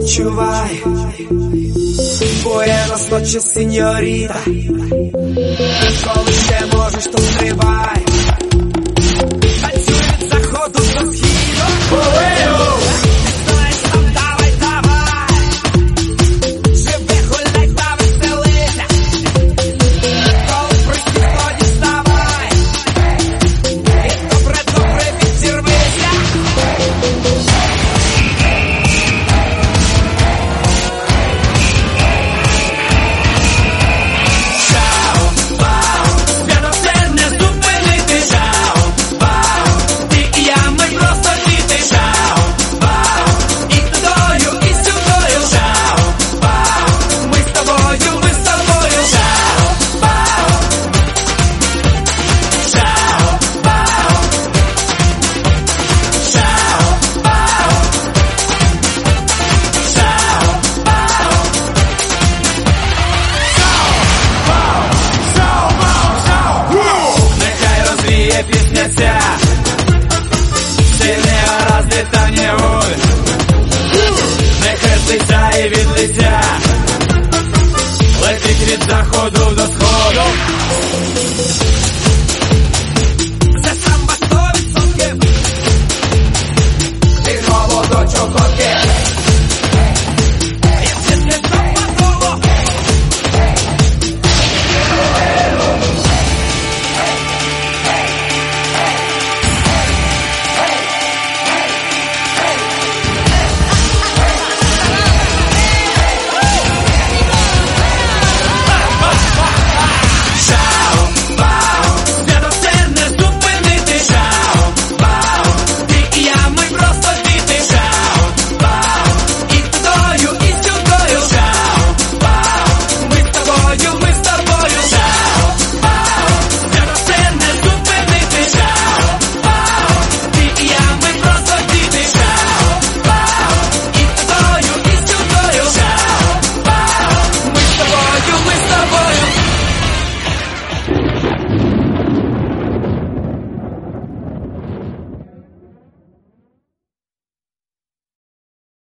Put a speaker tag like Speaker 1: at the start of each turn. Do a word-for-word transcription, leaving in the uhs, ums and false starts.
Speaker 1: відчувай. Буенос ночес, сеньоріта. Коли ще можеш, то стрибай. Танцюй від заходу до східу. Буену! Знаєш, там давай, давай. Живи, гуляй та веселися. Коли прийти, тоді вставай. І добре, добре відзірвися. Пісня ця, сильний гаразд, та не гуль. Нехай з лиця і від лиця летить від заходу до сходу.